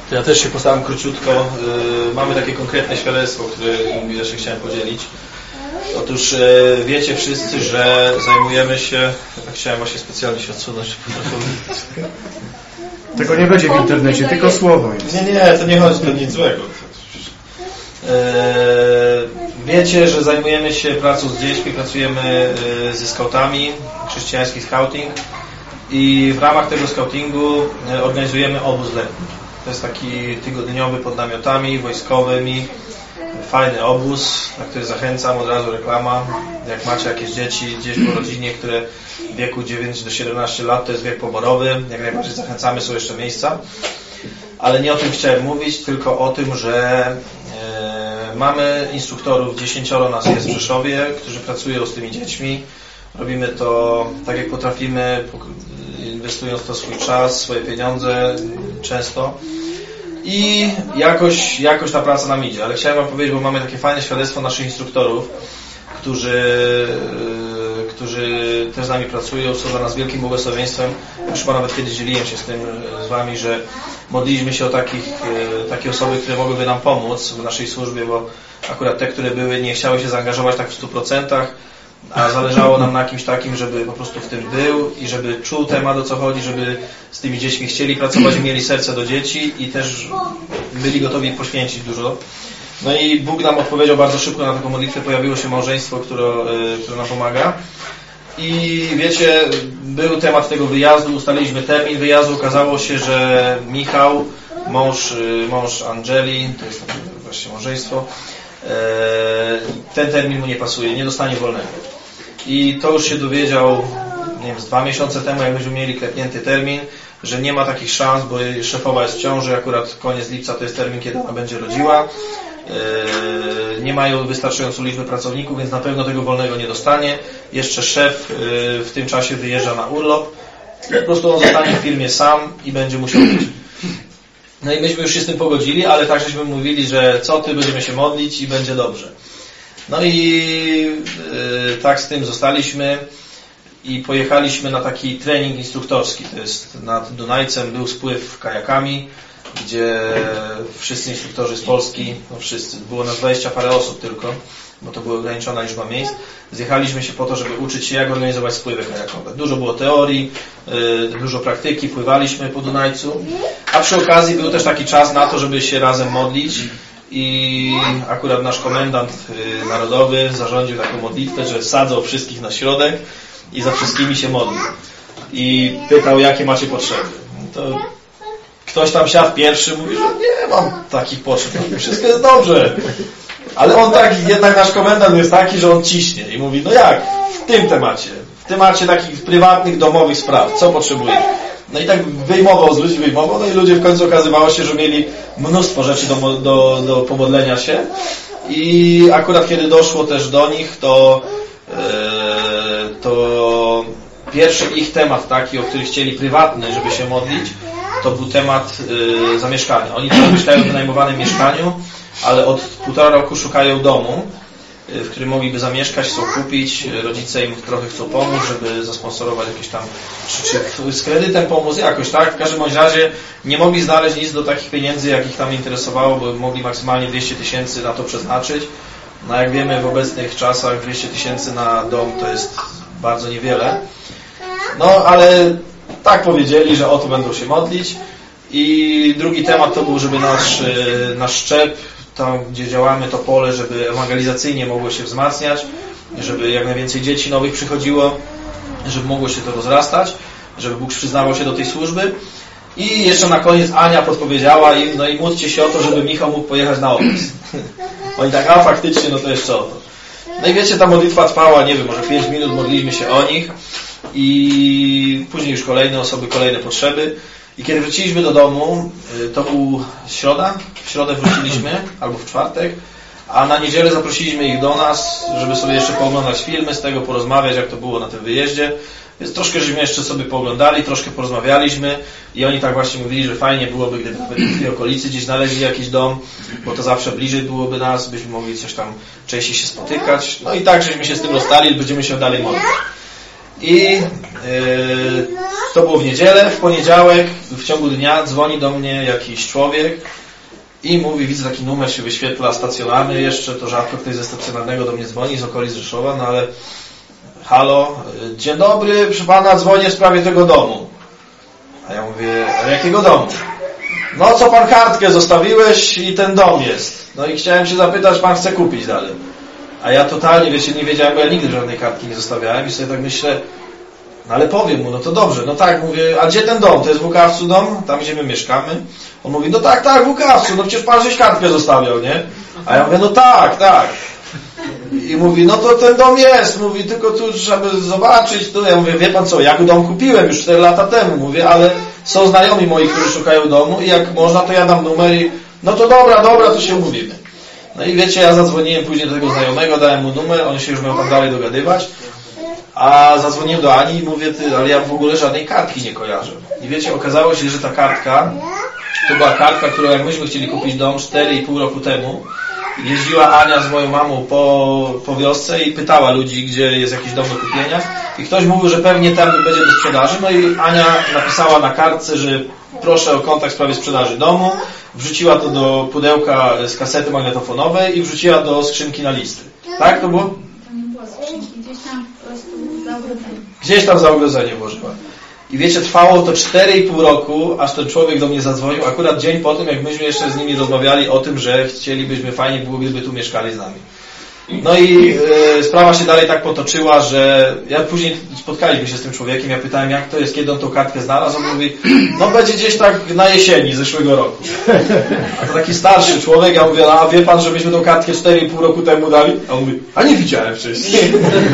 To ja też się postaram króciutko. Mamy takie konkretne świadectwo, które jeszcze chciałem podzielić. Otóż wiecie wszyscy, że zajmujemy się... Chciałem właśnie specjalnie się odsunąć. Tego nie będzie w internecie, tylko słowo jest. Nie, to nie chodzi, to nic złego. Wiecie, że zajmujemy się pracą z dziećmi, pracujemy ze skautami, chrześcijański scouting i w ramach tego scoutingu organizujemy obóz letni. To jest taki tygodniowy pod namiotami wojskowymi, fajny obóz, na który zachęcam, od razu reklama. Jak macie jakieś dzieci gdzieś po rodzinie, które w wieku 9 do 17 lat, to jest wiek poborowy, jak najbardziej zachęcamy, są jeszcze miejsca. Ale nie o tym chciałem mówić, tylko o tym, że mamy instruktorów, 10 nas jest w Rzeszowie, którzy pracują z tymi dziećmi. Robimy to tak jak potrafimy, inwestując w to swój czas, swoje pieniądze często. I jakoś ta praca nam idzie. Ale chciałem wam powiedzieć, bo mamy takie fajne świadectwo naszych instruktorów, którzy też z nami pracują, są dla nas wielkim błogosławieństwem. Już chyba nawet kiedyś dzieliłem się z tym z wami, że modliliśmy się o takie osoby, które mogłyby nam pomóc w naszej służbie, bo akurat te, które były, nie chciały się zaangażować tak w 100%, a zależało nam na kimś takim, żeby po prostu w tym był i żeby czuł temat, o co chodzi, żeby z tymi dziećmi chcieli pracować i mieli serce do dzieci i też byli gotowi poświęcić dużo. No i Bóg nam odpowiedział bardzo szybko na taką modlitwę, pojawiło się małżeństwo, które nam pomaga. I wiecie, był temat tego wyjazdu, ustaliliśmy termin wyjazdu, okazało się, że Michał, mąż Angeli, to jest właśnie małżeństwo, ten termin mu nie pasuje, nie dostanie wolnego. I to już się dowiedział, nie wiem, z 2 miesiące temu, jak myśmy mieli klepnięty termin, że nie ma takich szans, bo szefowa jest w ciąży, akurat koniec lipca to jest termin, kiedy ona będzie rodziła. Nie mają wystarczającą liczbę pracowników, więc na pewno tego wolnego nie dostanie. Jeszcze szef w tym czasie wyjeżdża na urlop. Po prostu on zostanie w firmie sam i będzie musiał być. No i myśmy już się z tym pogodzili, ale tak żeśmy mówili, że będziemy się modlić i będzie dobrze. No i tak z tym zostaliśmy i pojechaliśmy na taki trening instruktorski. To jest nad Dunajcem, był spływ kajakami, gdzie wszyscy instruktorzy z Polski, no wszyscy, było nas 20 parę osób tylko, bo to była ograniczona liczba miejsc. Zjechaliśmy się po to, żeby uczyć się, jak organizować spływy kajakowe. Dużo było teorii, dużo praktyki, pływaliśmy po Dunajcu, a przy okazji był też taki czas na to, żeby się razem modlić i akurat nasz komendant narodowy zarządził taką modlitwę, że sadzał wszystkich na środek i za wszystkimi się modlił. I pytał, jakie macie potrzeby. To ktoś tam siadł pierwszy, mówi, że nie mam takich potrzeb, wszystko jest dobrze. Ale on jednak nasz komendant jest taki, że on ciśnie i mówi, no jak, w tym temacie takich prywatnych, domowych spraw, co potrzebuje. No i tak wyjmował z ludzi, no i ludzie w końcu okazywało się, że mieli mnóstwo rzeczy do pomodlenia się i akurat kiedy doszło też do nich, to pierwszy ich temat taki, o który chcieli prywatny, żeby się modlić, to był temat zamieszkania. Oni teraz myślają o wynajmowanym mieszkaniu, ale od 1,5 roku szukają domu, w którym mogliby zamieszkać, chcą kupić, rodzice im trochę chcą pomóc, żeby zasponsorować jakieś tam, czy z kredytem pomóc, jakoś tak. W każdym bądź razie nie mogli znaleźć nic do takich pieniędzy, jak ich tam interesowało, bo mogli maksymalnie 200 000 na to przeznaczyć. No jak wiemy, w obecnych czasach 200 000 na dom to jest bardzo niewiele. No ale tak powiedzieli, że o to będą się modlić. I drugi temat to był, żeby nasz szczep, tam gdzie działamy, to pole, żeby ewangelizacyjnie mogło się wzmacniać, żeby jak najwięcej dzieci nowych przychodziło, żeby mogło się to rozrastać, żeby Bóg przyznawał się do tej służby. I jeszcze na koniec Ania podpowiedziała im, no i módlcie się o to, żeby Michał mógł pojechać na opis. Oni tak, a faktycznie, no to jeszcze o to. No i wiecie, ta modlitwa trwała, nie wiem, może 5 minut, modliliśmy się o nich i później już kolejne osoby, kolejne potrzeby. I kiedy wróciliśmy do domu, to był środa, w środę wróciliśmy, albo w czwartek, a na niedzielę zaprosiliśmy ich do nas, żeby sobie jeszcze pooglądać filmy, z tego porozmawiać, jak to było na tym wyjeździe. Więc troszkę żeśmy jeszcze sobie pooglądali, troszkę porozmawialiśmy i oni tak właśnie mówili, że fajnie byłoby, gdyby nawet w tej okolicy gdzieś znaleźli jakiś dom, bo to zawsze bliżej byłoby nas, byśmy mogli coś tam częściej się spotykać. No i tak żeśmy się z tym rozstali, będziemy się dalej modlić. I to było w niedzielę, w poniedziałek, w ciągu dnia dzwoni do mnie jakiś człowiek i mówi, widzę taki numer się wyświetla, stacjonarny jeszcze, to rzadko ktoś ze stacjonarnego do mnie dzwoni z okolic Rzeszowa, no ale halo, dzień dobry, proszę pana, dzwonię w sprawie tego domu. A ja mówię, a jakiego domu? No co pan kartkę zostawiłeś i ten dom jest. No i chciałem się zapytać, pan chce kupić dalej. A ja totalnie, wiecie, nie wiedziałem, bo ja nigdy żadnej kartki nie zostawiałem i sobie tak myślę, no ale powiem mu, no to dobrze, no tak, mówię, a gdzie ten dom? To jest w Łukawcu dom? Tam gdzie my mieszkamy? On mówi, no tak, w Łukawcu, no przecież pan żeś kartkę zostawiał, nie? A ja mówię, no tak. I mówi, no to ten dom jest, mówi, tylko tu trzeba zobaczyć, to ja mówię, wie pan co, ja dom kupiłem już 4 lata temu, mówię, ale są znajomi moi, którzy szukają domu i jak można, to ja dam numer i no to dobra, to się umówimy. No i wiecie, ja zadzwoniłem później do tego znajomego, dałem mu numer, on się już miał tam dalej dogadywać, a zadzwoniłem do Ani i mówię, ale ja w ogóle żadnej kartki nie kojarzę. I wiecie, okazało się, że ta kartka, to była kartka, którą jak myśmy chcieli kupić dom 4,5 roku temu, jeździła Ania z moją mamą po wiosce i pytała ludzi, gdzie jest jakiś dom do kupienia i ktoś mówił, że pewnie tam będzie do sprzedaży, no i Ania napisała na kartce, że proszę o kontakt w sprawie sprzedaży domu, wrzuciła to do pudełka z kasety magnetofonowej i wrzuciła do skrzynki na listy. Tak to było? To nie było skrzynki, gdzieś tam po prostu za ogrodzeniem. Gdzieś tam za ogrodzenie włożyła. I wiecie, trwało to 4,5 roku, aż ten człowiek do mnie zadzwonił, akurat dzień po tym, jak myśmy jeszcze z nimi rozmawiali o tym, że chcielibyśmy, fajnie było, gdyby tu mieszkali z nami. No i sprawa się dalej tak potoczyła, że ja później spotkaliśmy się z tym człowiekiem, ja pytałem, jak to jest, kiedy on tą kartkę znalazł, on mówi, no będzie gdzieś tak na jesieni zeszłego roku. A to taki starszy człowiek, ja mówię, a wie pan, że myśmy tą kartkę 4,5 roku temu dali? A on mówi, a nie widziałem wcześniej.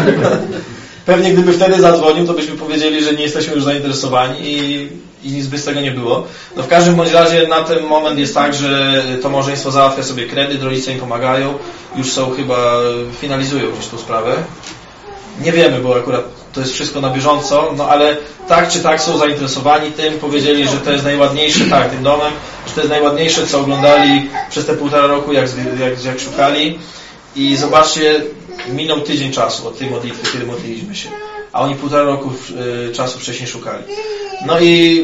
Pewnie gdyby wtedy zadzwonił, to byśmy powiedzieli, że nie jesteśmy już zainteresowani i nic by z tego nie było. No w każdym bądź razie na ten moment jest tak, że to małżeństwo załatwia sobie kredyt, rodzice im pomagają, już są chyba, finalizują gdzieś tą sprawę. Nie wiemy, bo akurat to jest wszystko na bieżąco, no ale tak czy tak są zainteresowani tym, powiedzieli, że to jest najładniejsze, tym domem, że to jest najładniejsze, co oglądali przez te 1,5 roku, jak szukali. I zobaczcie, minął tydzień czasu od tej modlitwy, kiedy modliliśmy się, a oni 1,5 roku czasu wcześniej szukali. No i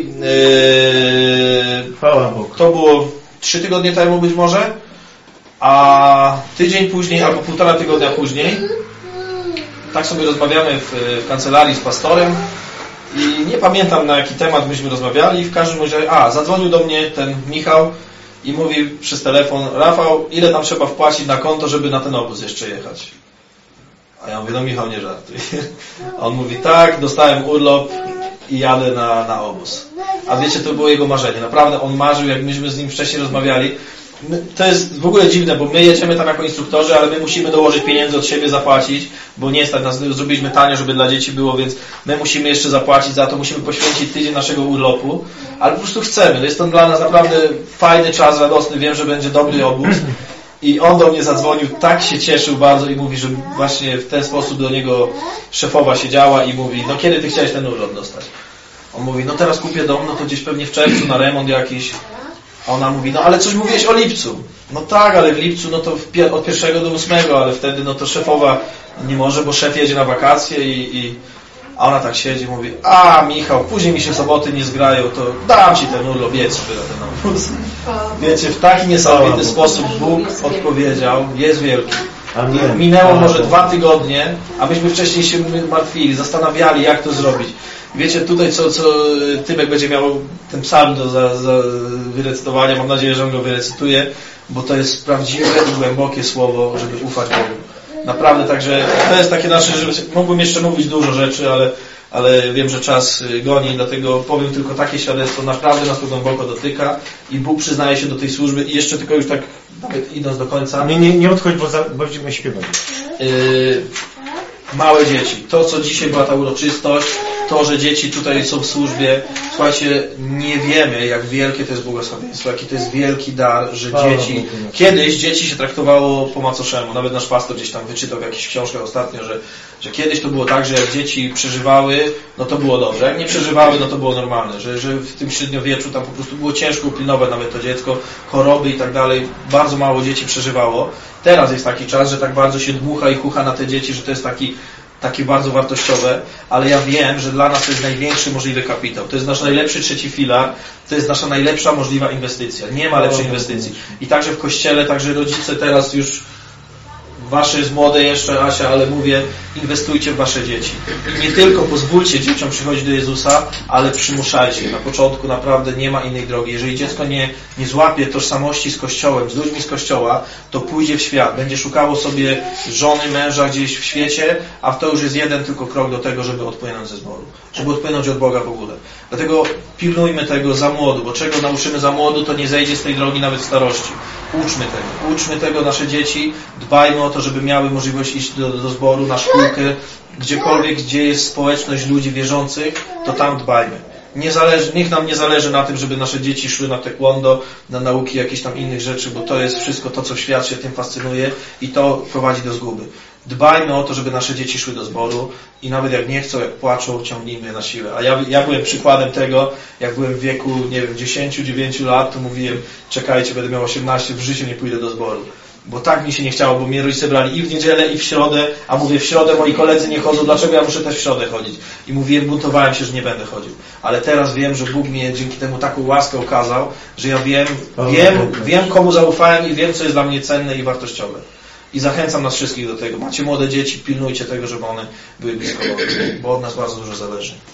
chwała Bogu. To było 3 tygodnie temu być może, a tydzień później albo 1,5 tygodnia później tak sobie rozmawiamy w kancelarii z pastorem i nie pamiętam, na jaki temat myśmy rozmawiali, w każdym razie, zadzwonił do mnie ten Michał i mówi przez telefon, Rafał, ile tam trzeba wpłacić na konto, żeby na ten obóz jeszcze jechać? A ja mówię, no Michał, nie żartuj. A on mówi, tak, dostałem urlop i jadę na obóz. A wiecie, to było jego marzenie. Naprawdę on marzył, jak myśmy z nim wcześniej rozmawiali. To jest w ogóle dziwne, bo my jedziemy tam jako instruktorzy, ale my musimy dołożyć pieniędzy od siebie, zapłacić, bo nie jest tak, zrobiliśmy tanio, żeby dla dzieci było, więc my musimy jeszcze zapłacić za to, musimy poświęcić tydzień naszego urlopu, ale po prostu chcemy. Jest to dla nas naprawdę fajny czas, radosny, wiem, że będzie dobry obóz. I on do mnie zadzwonił, tak się cieszył bardzo i mówi, że właśnie w ten sposób do niego szefowa siedziała i mówi, no kiedy ty chciałeś ten urlop dostać? On mówi, no teraz kupię dom, no to gdzieś pewnie w czerwcu na remont jakiś. A ona mówi, no ale coś mówiłeś o lipcu. No tak, ale w lipcu no to od 1 do 8, ale wtedy no to szefowa nie może, bo szef jedzie na wakacje a ona tak siedzi i mówi, Michał, później mi się soboty nie zgrają, to dam ci ten urlop, jedź sobie na ten obóz. Wiecie, w taki niesamowity sposób Bóg odpowiedział, jest wielki. Minęło może 2 tygodnie, a myśmy wcześniej się martwili, zastanawiali, jak to zrobić. Wiecie, tutaj co Tymek będzie miał ten psalm do wyrecytowania, mam nadzieję, że on go wyrecytuje, bo to jest prawdziwe i głębokie słowo, żeby ufać Bogu. Naprawdę, także to jest takie nasze, że mógłbym jeszcze mówić dużo rzeczy, ale wiem, że czas goni, dlatego powiem tylko takie świadectwo, naprawdę nas to głęboko dotyka i Bóg przyznaje się do tej służby i jeszcze tylko już tak nawet idąc do końca. Nie odchodź, bo będziemy śpiewać. Małe dzieci. To, co dzisiaj była ta uroczystość, to, że dzieci tutaj są w służbie. Słuchajcie, nie wiemy, jak wielkie to jest błogosławieństwo, jaki to jest wielki dar, że dzieci... Kiedyś dzieci się traktowało po macoszemu. Nawet nasz pastor gdzieś tam wyczytał w jakichś książkach ostatnio, że kiedyś to było tak, że jak dzieci przeżywały, no to było dobrze. Jak nie przeżywały, no to było normalne. Że w tym średniowieczu tam po prostu było ciężko upilnować nawet to dziecko, choroby i tak dalej. Bardzo mało dzieci przeżywało. Teraz jest taki czas, że tak bardzo się dmucha i chucha na te dzieci, że to jest taki takie bardzo wartościowe, ale ja wiem, że dla nas to jest największy możliwy kapitał. To jest nasz najlepszy trzeci filar, to jest nasza najlepsza możliwa inwestycja. Nie ma lepszej inwestycji. I także w Kościele, także rodzice teraz już wasze jest młode jeszcze, Asia, ale mówię, inwestujcie w wasze dzieci. Nie tylko pozwólcie dzieciom przychodzić do Jezusa, ale przymuszajcie. Na początku naprawdę nie ma innej drogi. Jeżeli dziecko nie złapie tożsamości z Kościołem, z ludźmi z Kościoła, to pójdzie w świat. Będzie szukało sobie żony, męża gdzieś w świecie, a to już jest jeden tylko krok do tego, żeby odpłynąć ze zboru. Żeby odpłynąć od Boga w ogóle. Dlatego pilnujmy tego za młodu, bo czego nauczymy za młodu, to nie zejdzie z tej drogi nawet w starości. Uczmy tego nasze dzieci, dbajmy o to, żeby miały możliwość iść do zboru, na szkółkę, gdziekolwiek, gdzie jest społeczność ludzi wierzących, to tam dbajmy. Niech nam nie zależy na tym, żeby nasze dzieci szły na taekwondo, na nauki jakichś tam innych rzeczy, bo to jest wszystko to, co świat się tym fascynuje i to prowadzi do zguby. Dbajmy o to, żeby nasze dzieci szły do zboru i nawet jak nie chcą, jak płaczą, ciągnijmy je na siłę. A ja byłem przykładem tego, jak byłem w wieku, 10-9 lat, to mówiłem, czekajcie, będę miał 18, w życiu nie pójdę do zboru. Bo tak mi się nie chciało, bo mnie rodzice brali i w niedzielę, i w środę, a mówię, w środę moi koledzy nie chodzą, dlaczego ja muszę też w środę chodzić? I mówiłem, buntowałem się, że nie będę chodził. Ale teraz wiem, że Bóg mnie dzięki temu taką łaskę okazał, że ja wiem komu zaufałem i wiem, co jest dla mnie cenne i wartościowe. I zachęcam nas wszystkich do tego. Macie młode dzieci, pilnujcie tego, żeby one były blisko Boga, bo od nas bardzo dużo zależy.